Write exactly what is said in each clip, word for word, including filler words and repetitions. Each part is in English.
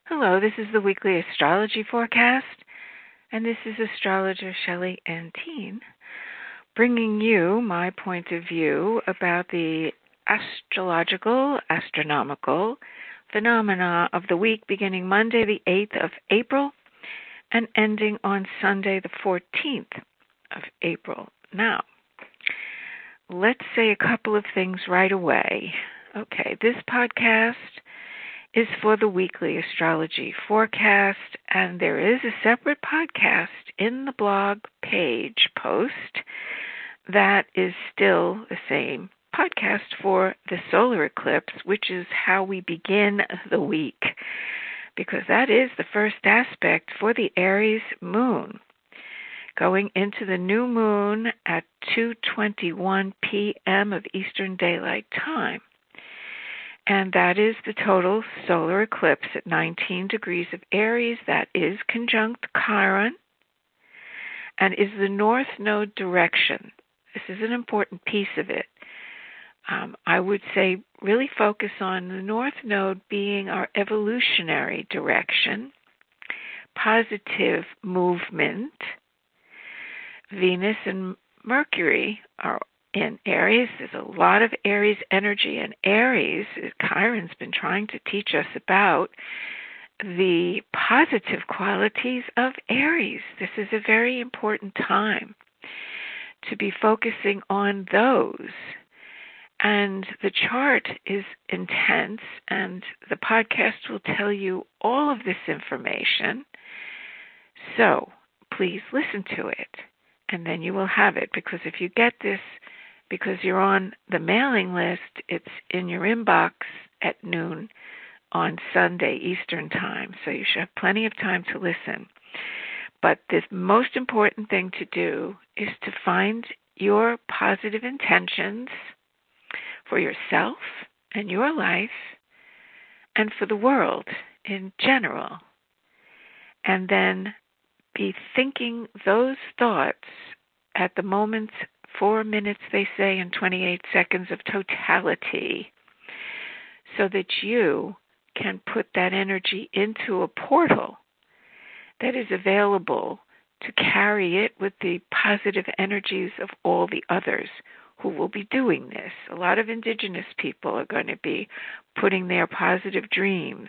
Hello, this is the weekly astrology forecast, and this is astrologer Shelley Antine bringing you my point of view about the astrological, astronomical phenomena of the week beginning Monday the eighth of April and ending on Sunday the fourteenth of April. Now, let's say a couple of things right away. Okay, this podcast is for the weekly astrology forecast, and there is a separate podcast in the blog page post that is still the same podcast for the solar eclipse, which is how we begin the week, because that is the first aspect for the Aries moon, going into the new moon at two twenty-one p.m. of Eastern Daylight Time. And that is the total solar eclipse at nineteen degrees of Aries. That is conjunct Chiron and is the north node direction. This is an important piece of it. Um, I would say really focus on the north node being our evolutionary direction, positive movement. Venus and Mercury are in Aries. There's a lot of Aries energy, and Aries, Chiron's been trying to teach us about the positive qualities of Aries. This is a very important time to be focusing on those. And the chart is intense, and the podcast will tell you all of this information. So please listen to it, and then you will have it, because if you get this because you're on the mailing list, it's in your inbox at noon on Sunday Eastern Time, so you should have plenty of time to listen. But the most important thing to do is to find your positive intentions for yourself and your life and for the world in general, and then be thinking those thoughts at the moment's Four minutes, they say, and twenty-eight seconds of totality, so that you can put that energy into a portal that is available to carry it with the positive energies of all the others who will be doing this. A lot of indigenous people are going to be putting their positive dreams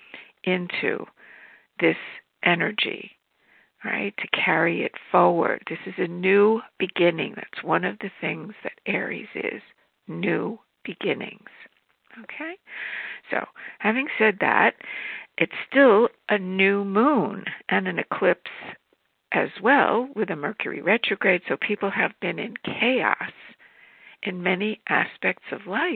into this energy, right, to carry it forward. This is a new beginning. That's one of the things that Aries is, new beginnings. Okay? So, having said that, it's still a new moon and an eclipse as well with a Mercury retrograde, so people have been in chaos in many aspects of life.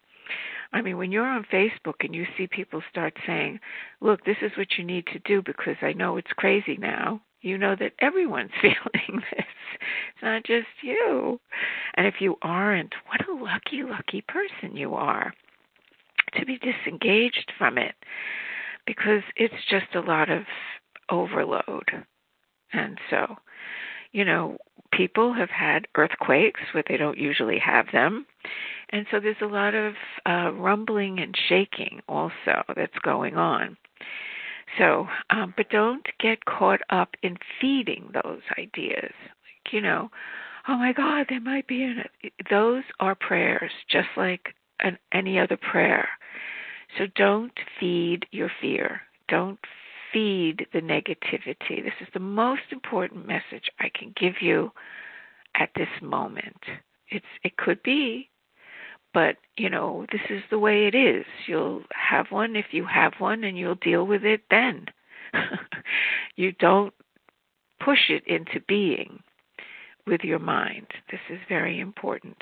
I mean, when you're on Facebook and you see people start saying, look, this is what you need to do because I know it's crazy now, you know that everyone's feeling this. It's not just you. And if you aren't, what a lucky, lucky person you are to be disengaged from it, because it's just a lot of overload. And so, you know, people have had earthquakes where they don't usually have them. And so there's a lot of uh, rumbling and shaking also that's going on. So, um, but don't get caught up in feeding those ideas. Like, you know, oh my God, there might be an... Those are prayers, just like an, any other prayer. So don't feed your fear. Don't feed the negativity. This is the most important message I can give you at this moment. It's it could be, but, you know, this is the way it is. You'll have one if you have one, and you'll deal with it then. You don't push it into being with your mind. This is very important.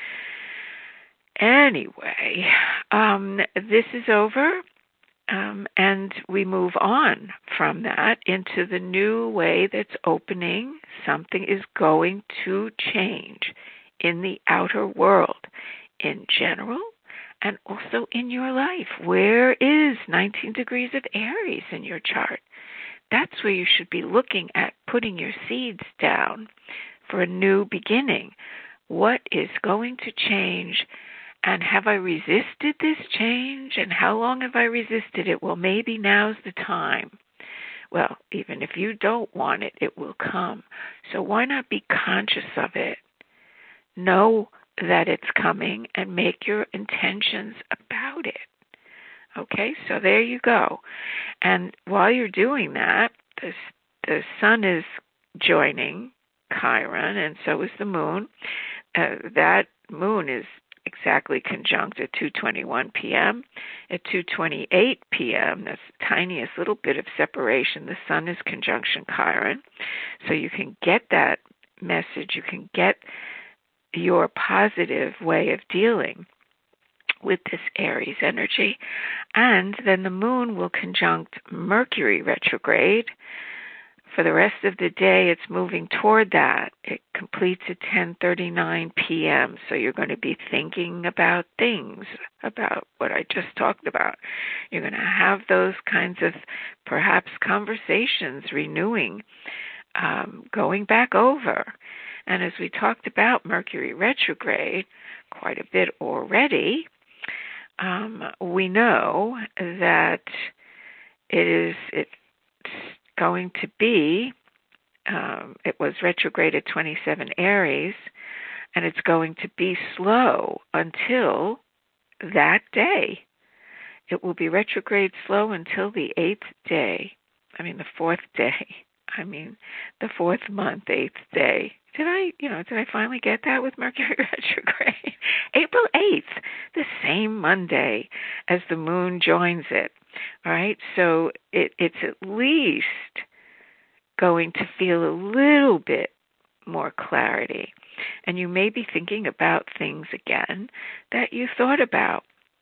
Anyway, um, this is over, um, and we move on from that into the new way that's opening. Something is going to change in the outer world, in general, and also in your life. Where is nineteen degrees of Aries in your chart? That's where you should be looking at putting your seeds down for a new beginning. What is going to change, And have I resisted this change? And how long have I resisted it? Well, maybe now's the time. Well, even if you don't want it, it will come. So why not be conscious of it? Know that it's coming and make your intentions about it. Okay, so there you go. And while you're doing that, the, the sun is joining Chiron, and so is the moon. Uh, that moon is exactly conjunct at two twenty-one p.m. At two twenty-eight p.m., that's the tiniest little bit of separation, the sun is conjunction Chiron. So you can get that message, you can get your positive way of dealing with this Aries energy. And then the moon will conjunct Mercury retrograde. For the rest of the day, it's moving toward that. It completes at ten thirty-nine p.m., so you're going to be thinking about things, about what I just talked about. You're going to have those kinds of, perhaps, conversations, renewing, um, going back over. And as we talked about Mercury retrograde quite a bit already, um, we know that it is it's going to be, um, it was retrograde at twenty-seven Aries, and it's going to be slow until that day. It will be retrograde slow until the eighth day. I mean, the fourth day. I mean, the fourth month, eighth day. Did I, you know, did I finally get that with Mercury retrograde? April eighth, the same Monday as the moon joins it. All right, so it, it's at least going to feel a little bit more clarity. And you may be thinking about things again that you thought about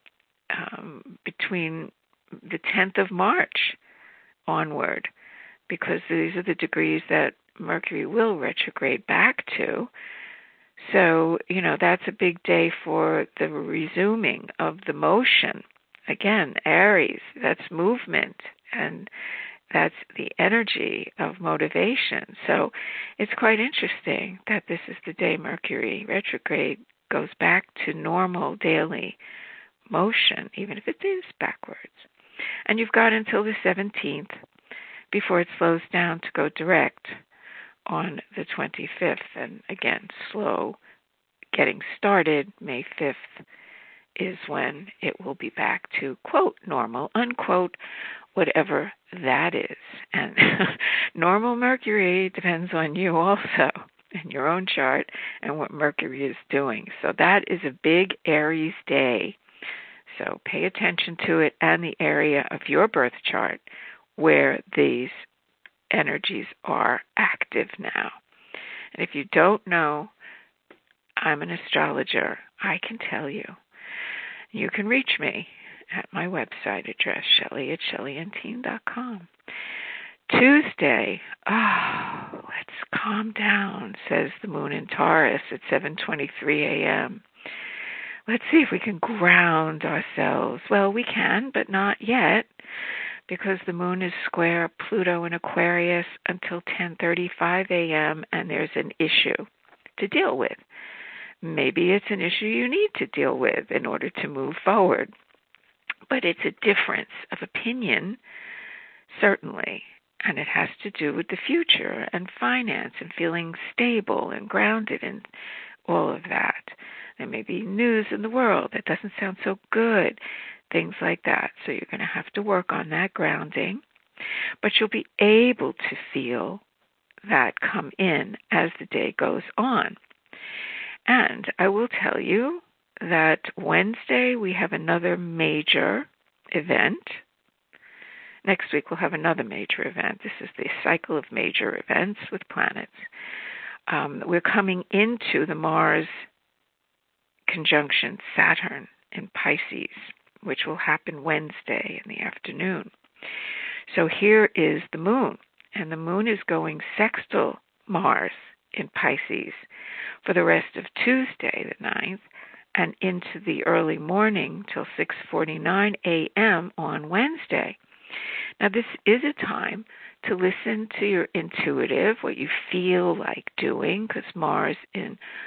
um, between the tenth of March onward, because these are the degrees that Mercury will retrograde back to. So, you know, that's a big day for the resuming of the motion. Again, Aries, that's movement, and that's the energy of motivation. So it's quite interesting that this is the day Mercury retrograde goes back to normal daily motion, even if it is backwards. And you've got until the seventeenth before it slows down to go direct on the twenty-fifth. And again, slow getting started. May fifth is when it will be back to, quote, normal, unquote, whatever that is. And normal Mercury depends on you also, in your own chart, and what Mercury is doing. So that is a big Aries day. So pay attention to it and the area of your birth chart where these energies are active now. And if you don't know, I'm an astrologer. I can tell you. You can reach me at my website address, Shelley at shelley and teen dot com. Tuesday, oh, let's calm down, says the moon in Taurus at seven twenty-three a.m. Let's see if we can ground ourselves. Well, we can, but not yet, because the moon is square Pluto in Aquarius until ten thirty-five a.m., and there's an issue to deal with. Maybe it's an issue you need to deal with in order to move forward. But it's a difference of opinion, certainly, and it has to do with the future and finance and feeling stable and grounded and all of that. There may be news in the world that doesn't sound so good, things like that. So you're going to have to work on that grounding, but you'll be able to feel that come in as the day goes on. And I will tell you that Wednesday we have another major event. Next week we'll have another major event. This is the cycle of major events with planets. Um, we're coming into the Mars conjunction Saturn in Pisces, which will happen Wednesday in the afternoon. So here is the moon, and the moon is going sextile Mars in Pisces for the rest of Tuesday, the ninth, and into the early morning till six forty-nine a.m. on Wednesday. Now, this is a time to listen to your intuitive, what you feel like doing, because Mars in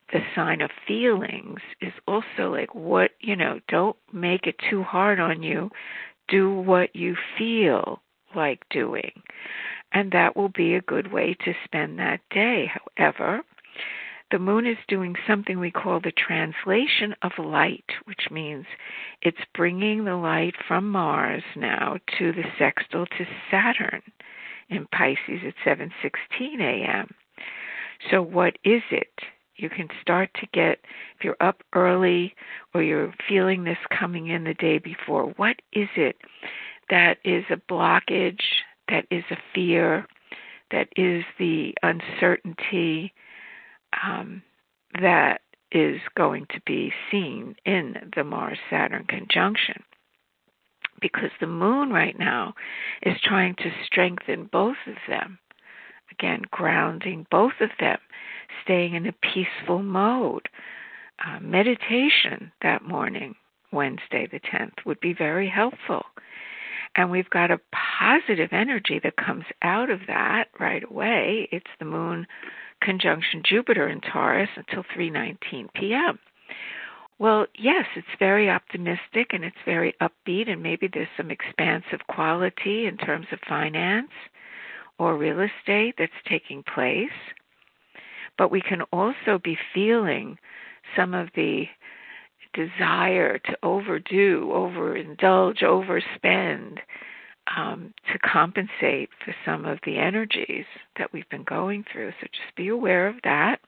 the sign of feelings is also like what, you know, don't make it too hard on you. Do what you feel like doing. And that will be a good way to spend that day. However, the moon is doing something we call the translation of light, which means it's bringing the light from Mars now to the sextile to Saturn in Pisces at seven sixteen a.m. So what is it? You can start to get, if you're up early or you're feeling this coming in the day before, what is it that is a blockage, that is a fear, that is the uncertainty um, that is going to be seen in the Mars-Saturn conjunction? Because the moon right now is trying to strengthen both of them. Again, grounding both of them, staying in a peaceful mode. Uh, meditation that morning, Wednesday the tenth, would be very helpful. And we've got a positive energy that comes out of that right away. It's the moon conjunction Jupiter in Taurus until three nineteen p.m. Well, yes, it's very optimistic and it's very upbeat, and maybe there's some expansive quality in terms of finance or real estate that's taking place. But we can also be feeling some of the desire to overdo, overindulge, overspend um, to compensate for some of the energies that we've been going through. So just be aware of that.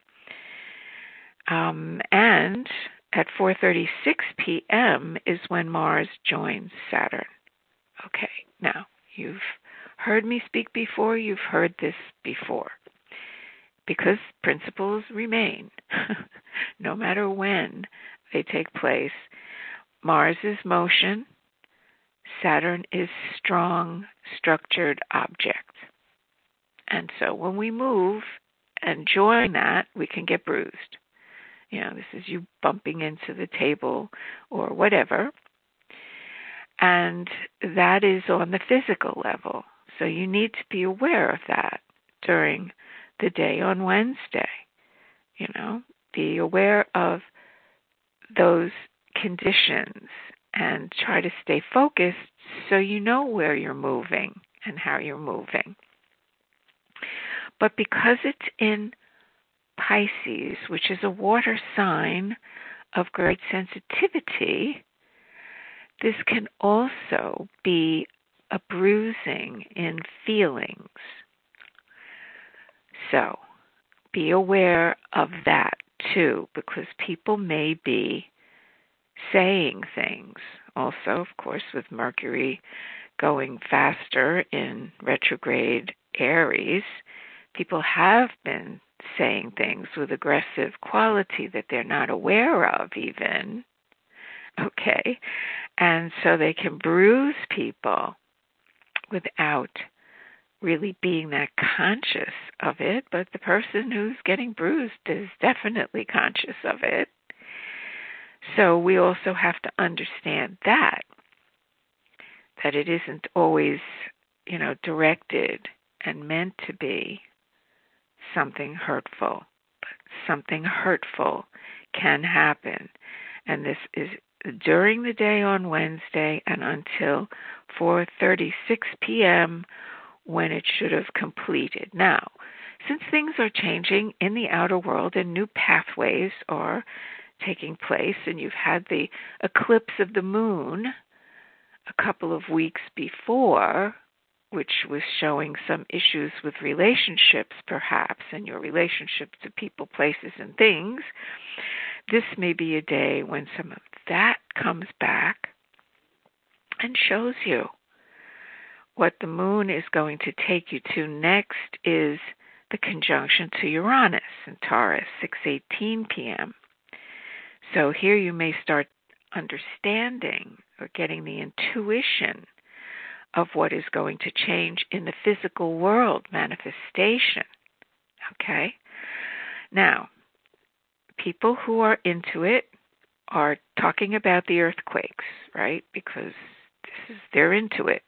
Um, and at four thirty-six p.m. is when Mars joins Saturn. Okay, now you've heard me speak before, you've heard this before. Because principles remain, no matter when they take place. Mars is motion, Saturn is strong, structured object. And so when we move and join that, we can get bruised. You know, this is you bumping into the table or whatever. And that is on the physical level. So you need to be aware of that during the day on Wednesday. You know, be aware of those conditions and try to stay focused so you know where you're moving and how you're moving. But because it's in Pisces, which is a water sign of great sensitivity, this can also be a bruising in feelings. So be aware of that too, because people may be saying things. Also, of course, with Mercury going faster in retrograde Aries, people have been saying things with aggressive quality that they're not aware of even. Okay? And so they can bruise people without really being that conscious of it, but the person who's getting bruised is definitely conscious of it. So we also have to understand that, that it isn't always, you know, directed and meant to be something hurtful. But something hurtful can happen. And this is during the day on Wednesday and until four thirty-six p.m. when it should have completed. Now, since things are changing in the outer world and new pathways are taking place, and you've had the eclipse of the moon a couple of weeks before, which was showing some issues with relationships perhaps, and your relationship to people, places, and things, this may be a day when some of that comes back and shows you. What the moon is going to take you to next is the conjunction to Uranus in Taurus, six eighteen p.m. So here you may start understanding or getting the intuition of what is going to change in the physical world, manifestation. Okay? Now, people who are into it are talking about the earthquakes, right? Because this is, they're into it.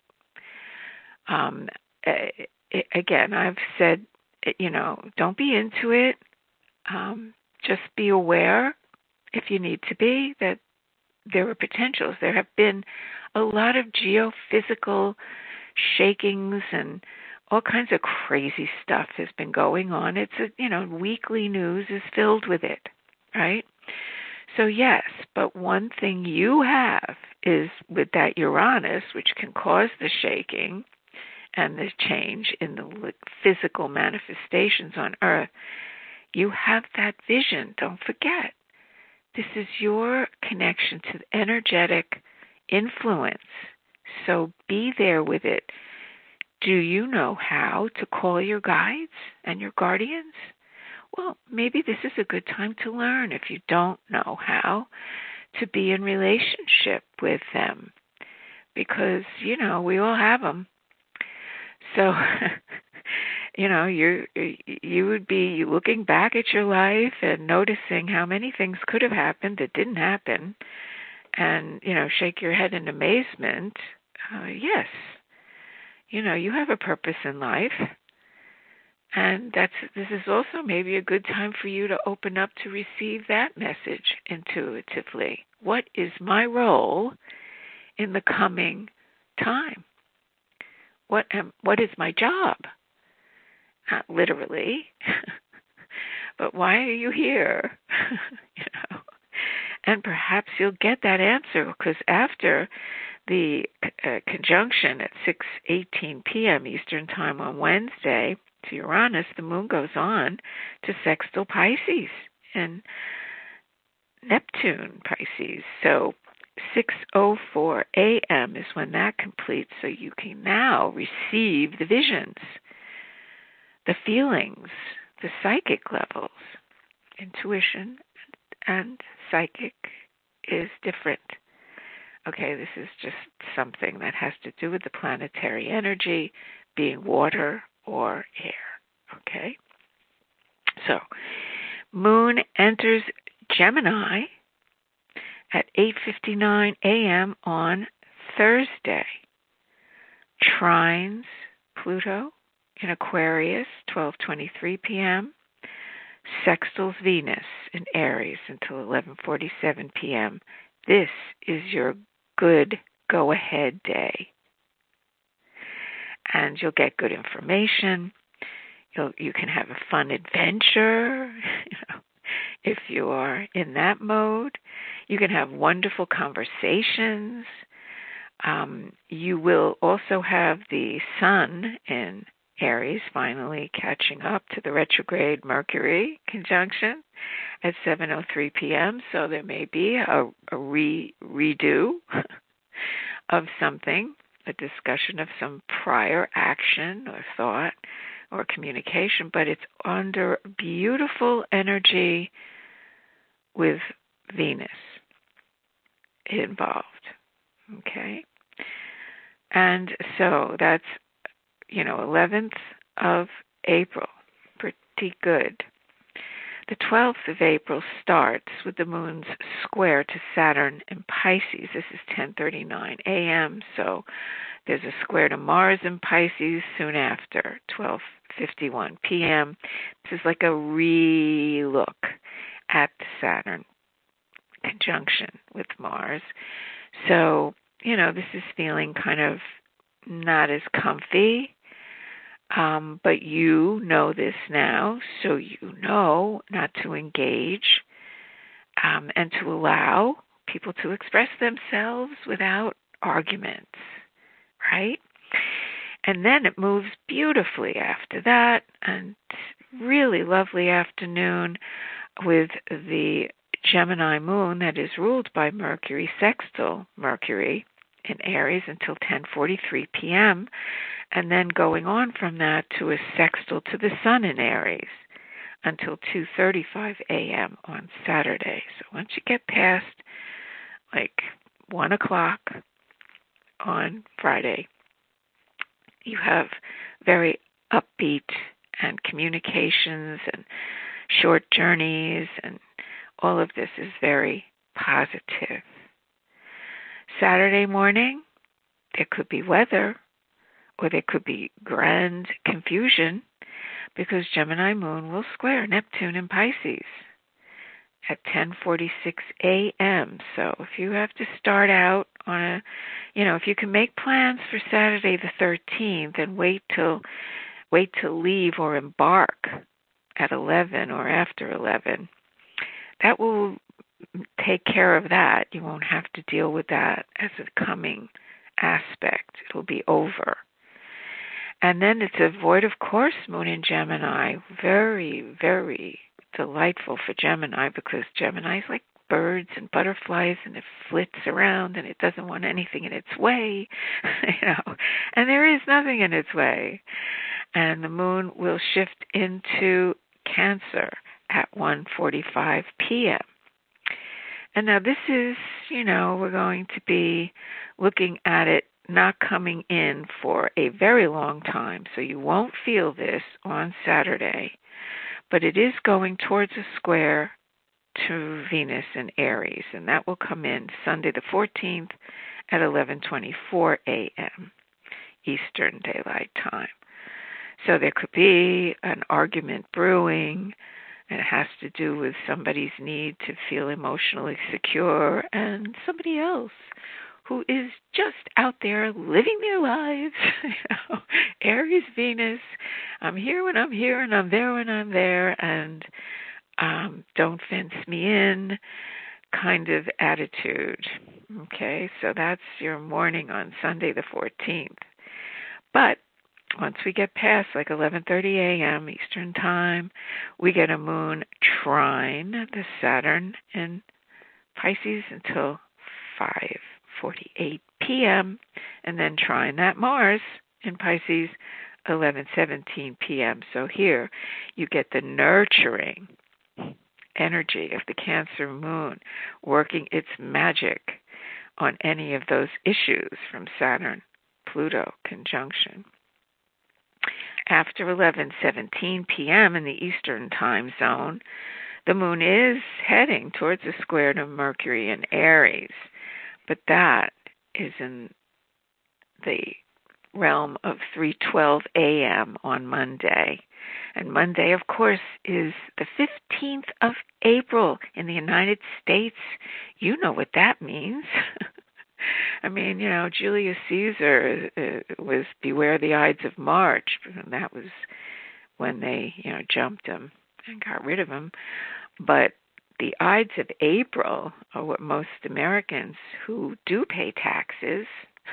Um, again, I've said, you know, don't be into it. Um, just be aware, if you need to be, that there are potentials. There have been a lot of geophysical shakings and all kinds of crazy stuff has been going on. It's a, you know, weekly news is filled with it, right? So yes, but one thing you have is with that Uranus, which can cause the shaking and the change in the physical manifestations on Earth, you have that vision. Don't forget. This is your connection to the energetic influence. So be there with it. Do you know how to call your guides and your guardians? Well, maybe this is a good time to learn if you don't know how to be in relationship with them. Because, you know, we all have them. So, you know, you you would be looking back at your life and noticing how many things could have happened that didn't happen and, you know, shake your head in amazement. Uh, yes, you know, you have a purpose in life. And that's this is also maybe a good time for you to open up to receive that message intuitively. What is my role in the coming time? What am, what is my job? Not literally, but why are you here? You know, and perhaps you'll get that answer because after the uh, conjunction at six eighteen p.m. Eastern Time on Wednesday to Uranus, the moon goes on to sextile Pisces and Neptune Pisces. So six oh four a.m. is when that completes, so you can now receive the visions, the feelings, the psychic levels. Intuition and psychic is different. Okay, this is just something that has to do with the planetary energy being water or air. Okay? So, moon enters Gemini at eight fifty-nine a.m. on Thursday. Trines Pluto in Aquarius, twelve twenty-three p.m. Sextiles Venus in Aries until eleven forty-seven p.m. This is your good go-ahead day. And you'll get good information. You'll, you can have a fun adventure, you know, if you are in that mode. You can have wonderful conversations. Um, you will also have the sun in Aries finally catching up to the retrograde Mercury conjunction at seven oh three p.m. So there may be a, a re, redo of something, a discussion of some prior action or thought or communication, but it's under beautiful energy with Venus involved. Okay? And so that's, you know, eleventh of April. Pretty good. The twelfth of April starts with the moon's square to Saturn in Pisces. This is ten thirty-nine a.m., so there's a square to Mars in Pisces soon after, twelve fifty-one p.m. This is like a re-look at the Saturn conjunction with Mars. So, you know, this is feeling kind of not as comfy. Um, but you know this now, so you know not to engage um, and to allow people to express themselves without arguments, right? And then it moves beautifully after that, and really lovely afternoon with the Gemini moon that is ruled by Mercury, sextile Mercury in Aries until ten forty-three p.m., and then going on from that to a sextile to the sun in Aries until two thirty-five a.m. on Saturday. So once you get past like one o'clock on Friday, you have very upbeat and communications and short journeys, and all of this is very positive. Saturday morning, there could be weather, or there could be grand confusion, because Gemini moon will square Neptune in Pisces. at ten forty-six a.m. So if you have to start out on a, you know, if you can make plans for Saturday the thirteenth and wait till wait to leave or embark at eleven or after eleven, that will take care of that. You won't have to deal with that as a coming aspect. It'll be over. And then it's a void of course moon in Gemini. Very, very delightful for Gemini, because Gemini is like birds and butterflies, and it flits around and it doesn't want anything in its way, you know, and there is nothing in its way. And the moon will shift into Cancer at one forty-five p.m. And now this is, you know, we're going to be looking at it not coming in for a very long time, so you won't feel this on Saturday, but it is going towards a square to Venus in Aries, and that will come in Sunday the fourteenth at eleven twenty-four a.m. Eastern Daylight Time. So there could be an argument brewing. It has to do with somebody's need to feel emotionally secure and somebody else who is just out there living their lives. You know, Aries, Venus, I'm here when I'm here and I'm there when I'm there, and um, don't fence me in kind of attitude. Okay, so that's your morning on Sunday the fourteenth. But once we get past like eleven thirty a.m. Eastern Time, we get a moon trine the Saturn in Pisces until five forty-eight p.m. and then trine that Mars in Pisces eleven seventeen p.m. So here you get the nurturing energy of the Cancer moon working its magic on any of those issues from Saturn-Pluto conjunction. After eleven seventeen p.m. in the Eastern Time Zone, the moon is heading towards a square to Mercury in Aries, but that is in the realm of three twelve a.m. on Monday. And Monday, of course, is the fifteenth of April in the United States. You know what that means. I mean, you know, Julius Caesar uh, was Beware the Ides of March, and that was when they, you know, jumped him and got rid of him. But the Ides of April are what most Americans who do pay taxes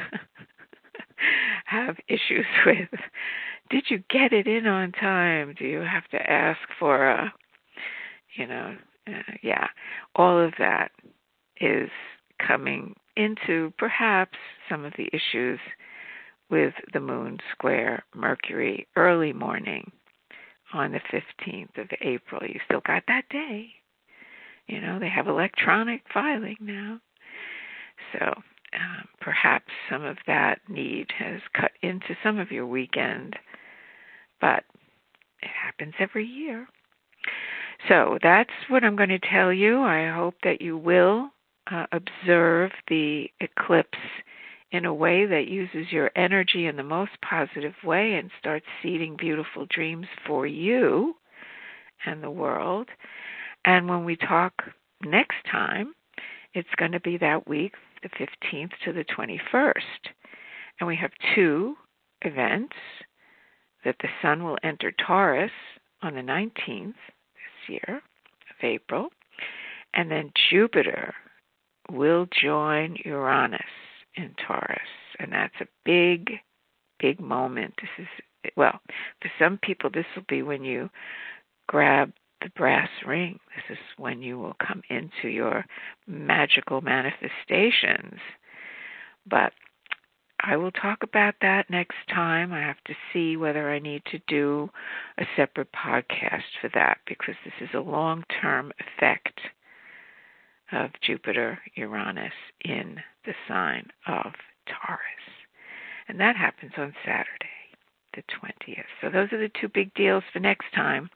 have issues with. Did you get it in on time? Do you have to ask for a, you know, uh, yeah, all of that is coming into perhaps some of the issues with the moon square Mercury early morning on the fifteenth of April. You still got that day. You know, they have electronic filing now. So um, perhaps some of that need has cut into some of your weekend, but it happens every year. So that's what I'm going to tell you. I hope that you will uh, observe the eclipse in a way that uses your energy in the most positive way and starts seeding beautiful dreams for you and the world. And when we talk next time, it's going to be that week, the fifteenth to the twenty-first. And we have two events, that the sun will enter Taurus on the nineteenth this year of April, and then Jupiter will join Uranus in Taurus. And that's a big, big moment. This is, well, for some people, this will be when you grab the brass ring. This is when you will come into your magical manifestations. But I will talk about that next time. I have to see whether I need to do a separate podcast for that, because this is a long-term effect of Jupiter, Uranus in the sign of Taurus. And that happens on Saturday, the twentieth. So those are the two big deals for next time.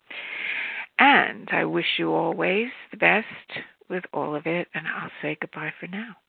And I wish you always the best with all of it, and I'll say goodbye for now.